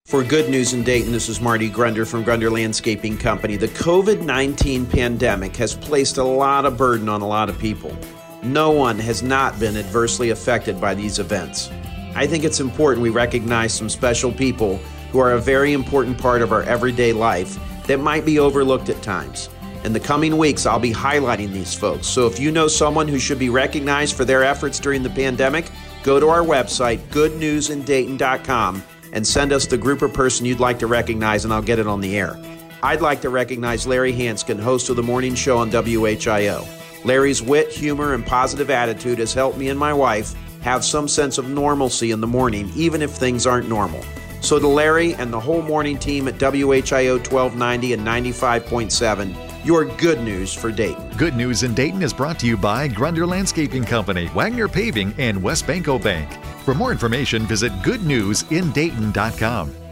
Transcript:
For Good News in Dayton, this is Marty Grunder from Grunder Landscaping Company. The COVID-19 pandemic has placed a lot of burden on a lot of people. No one has not been adversely affected by these events. I think it's important we recognize some special people who are a very important part of our everyday life that might be overlooked at times. In the coming weeks, I'll be highlighting these folks. So if you know someone who should be recognized for their efforts during the pandemic, go to our website, goodnewsindayton.com, and send us the group or person you'd like to recognize, and I'll get it on the air. I'd like to recognize Larry Hanskin, host of the morning show on WHIO. Larry's wit, humor, and positive attitude has helped me and my wife have some sense of normalcy in the morning, even if things aren't normal. So to Larry and the whole morning team at WHIO 1290 and 95.7, your good news for Dayton. Good News in Dayton is brought to you by Grunder Landscaping Company, Wagner Paving, and West Banco Bank. For more information, visit goodnewsindayton.com.